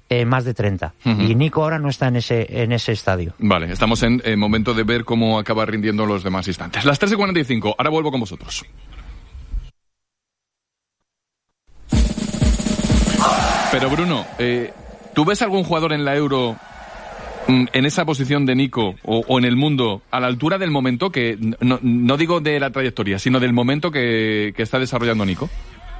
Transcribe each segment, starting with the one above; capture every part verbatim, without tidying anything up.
eh, más de treinta. Uh-huh. Y Nico ahora no está en ese en ese estadio. Vale, estamos en eh, momento de ver cómo acaba rindiendo los demás instantes. Las tres y cuarenta y cinco, ahora vuelvo con vosotros. Pero Bruno, eh, ¿tú ves algún jugador en la Euro en esa posición de Nico o, o en el mundo a la altura del momento que, no, no digo de la trayectoria, sino del momento que, que está desarrollando Nico?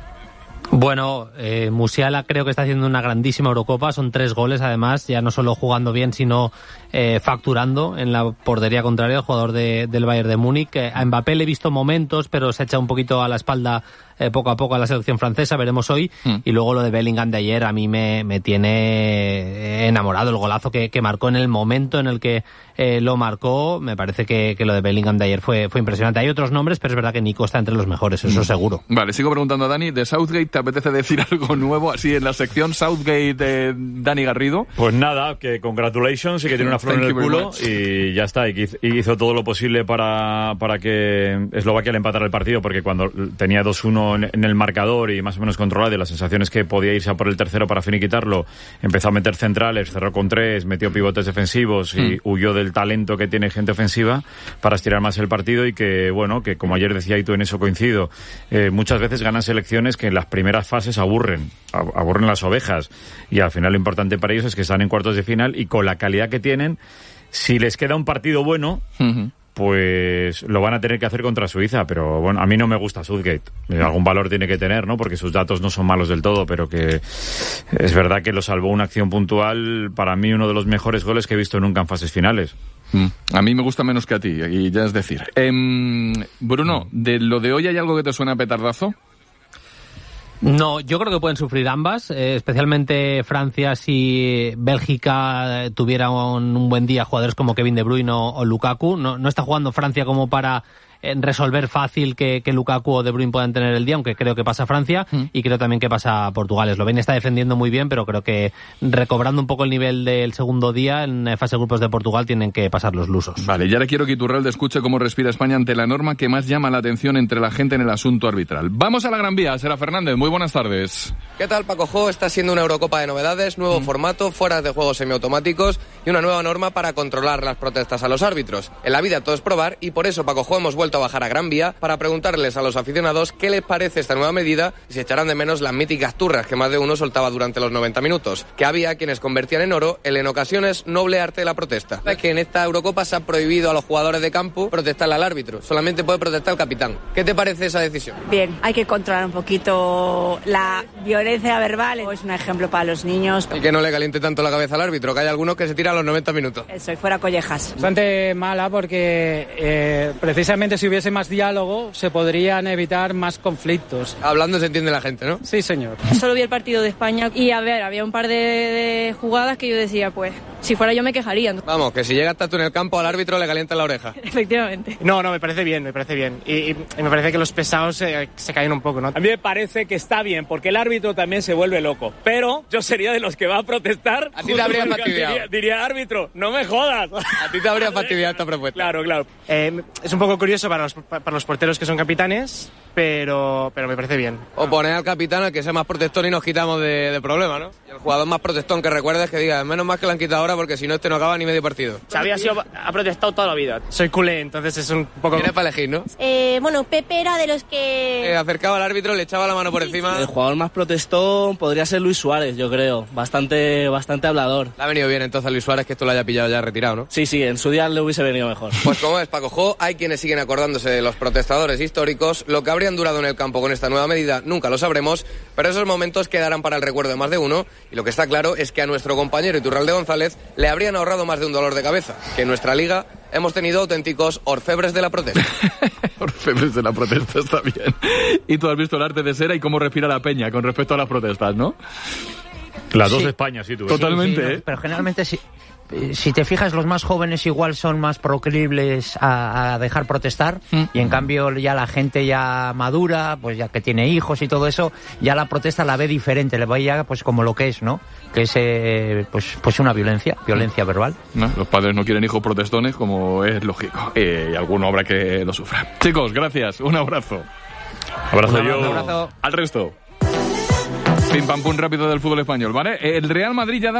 Bueno, eh, Musiala creo que está haciendo una grandísima Eurocopa, son tres goles además, ya no solo jugando bien, sino eh, facturando en la portería contraria, el jugador de, del Bayern de Múnich. Eh, a Mbappé le he visto momentos, pero se echa un poquito a la espalda eh, poco a poco a la selección francesa, veremos hoy. Mm. Y luego lo de Bellingham de ayer a mí me, me tiene enamorado, el golazo que, que marcó en el momento en el que eh, lo marcó. Me parece que, que lo de Bellingham de ayer fue, fue impresionante. Hay otros nombres, pero es verdad que Nico está entre los mejores, eso mm. seguro. Vale, sigo preguntando a Dani, de Southgate, ¿te apetece decir algo nuevo así en la sección Southgate de Dani Garrido? Pues nada, que congratulations y que tiene una flor en el culo y ya está, y que hizo todo lo posible para, para que Eslovaquia le empatara el partido, porque cuando tenía dos uno en el marcador y más o menos controlado y las sensaciones que podía irse a por el tercero para finiquitarlo, empezó a meter centrales, cerró con tres, metió pivotes defensivos y mm. huyó del talento que tiene gente ofensiva para estirar más el partido y que, bueno, que como ayer decía y tú en eso coincido, eh, muchas veces ganan selecciones que en las primeras fases aburren, aburren las ovejas y al final lo importante para ellos es que están en cuartos de final y con la calidad que tienen, si les queda un partido bueno, uh-huh. pues lo van a tener que hacer contra Suiza, pero bueno, a mí no me gusta Southgate, algún valor tiene que tener, ¿no? Porque sus datos no son malos del todo, pero que es verdad que lo salvó una acción puntual, para mí uno de los mejores goles que he visto nunca en fases finales. Mm. A mí me gusta menos que a ti, y ya es decir. Eh, Bruno, ¿de lo de hoy hay algo que te suena a petardazo? No, yo creo que pueden sufrir ambas, eh, especialmente Francia si Bélgica eh, tuviera un, un buen día, jugadores como Kevin De Bruyne o, o Lukaku. No, no está jugando Francia como para eh, resolver fácil que, que Lukaku o De Bruyne puedan tener el día, aunque creo que pasa Francia mm. y creo también que pasa Portugal. Eslovenia está defendiendo muy bien, pero creo que recobrando un poco el nivel del segundo día en fase de grupos de Portugal tienen que pasar los lusos. Vale, y ahora quiero que Iturralde escuche cómo respira España ante la norma que más llama la atención entre la gente en el asunto arbitral. Vamos a la Gran Vía, Sera Fernández, muy buenas tardes. ¿Qué tal, Paco Jo? Está siendo una Eurocopa de novedades, nuevo mm. formato, fuera de juegos semiautomáticos y una nueva norma para controlar las protestas a los árbitros. En la vida todo es probar y por eso, Paco Jo, hemos vuelto a bajar a Gran Vía para preguntarles a los aficionados qué les parece esta nueva medida y si echarán de menos las míticas turras que más de uno soltaba durante los noventa minutos, que había quienes convertían en oro el en ocasiones noble arte de la protesta. Es que en esta Eurocopa se ha prohibido a los jugadores de campo protestarle al árbitro, solamente puede protestar el capitán. ¿Qué te parece esa decisión? Bien, hay que controlar un poquito la violencia verbal, es un ejemplo para los niños. Y que no le caliente tanto la cabeza al árbitro, que hay algunos que se tiran los noventa minutos. Eso, y fuera collejas. Bastante mala porque eh, precisamente si hubiese más diálogo se podrían evitar más conflictos. Hablando se entiende la gente, ¿no? Sí, señor. Solo vi el partido de España y a ver, había un par de, de jugadas que yo decía, pues, si fuera yo me quejaría. Vamos, que si llega hasta tú en el campo al árbitro le calienta la oreja. Efectivamente. No, no, me parece bien, me parece bien. Y, y, y me parece que los pesados eh, se caen un poco, ¿no? A mí me parece que está bien, porque el árbitro también se vuelve loco. Pero yo sería de los que va a protestar. A ti te habría fastidiado. Diría, diría, árbitro, no me jodas. A ti te habría fastidiado esta propuesta. Claro, claro. Eh, es un poco curioso para los, para los porteros que son capitanes, pero, pero me parece bien. O poner al capitán al que sea más protestón y nos quitamos de, de problema, ¿no? Y el jugador más protestón que recuerdes que diga, menos mal que lo han quitado ahora porque si no este no acaba ni medio partido. Xavi ha, sido, ha protestado toda la vida. Soy culé, entonces es un poco... Tienes para elegir, ¿no? Eh, bueno, Pepe era de los que... Eh, acercaba al árbitro, le echaba la mano por encima. El jugador más protestón podría ser Luis Suárez, yo creo. Bastante, bastante hablador. Le ha venido bien entonces a Luis Suárez que esto lo haya pillado ya retirado, ¿no? Sí, sí, en su día le hubiese venido mejor. Pues como es, Paco Jo, hay quienes siguen acordándose de los protestadores históricos. Lo que habrían durado en el campo con esta nueva medida nunca lo sabremos, pero esos momentos quedarán para el recuerdo de más de uno y lo que está claro es que a nuestro compañero Iturralde González le habrían ahorrado más de un dolor de cabeza, que en nuestra liga hemos tenido auténticos orfebres de la protesta. Orfebres de la protesta, está bien. Y tú has visto el arte de Sera y cómo respira la peña con respecto a las protestas, ¿no? Las dos sí. Españas, sí, tú. Totalmente, sí, sí, ¿eh? No, pero generalmente sí. Si te fijas, los más jóvenes igual son más proclives a, a dejar protestar mm. y en cambio ya la gente ya madura, pues ya que tiene hijos y todo eso, ya la protesta la ve diferente, le ve ya pues como lo que es, ¿no? Que es eh, pues pues una violencia, violencia mm. verbal. No, los padres no quieren hijos protestones, como es lógico, eh, y alguno habrá que lo sufra. Chicos, gracias, un abrazo. Abrazo un yo. Un abrazo al resto. Pim pam pum rápido del fútbol español, ¿vale? El Real Madrid ya da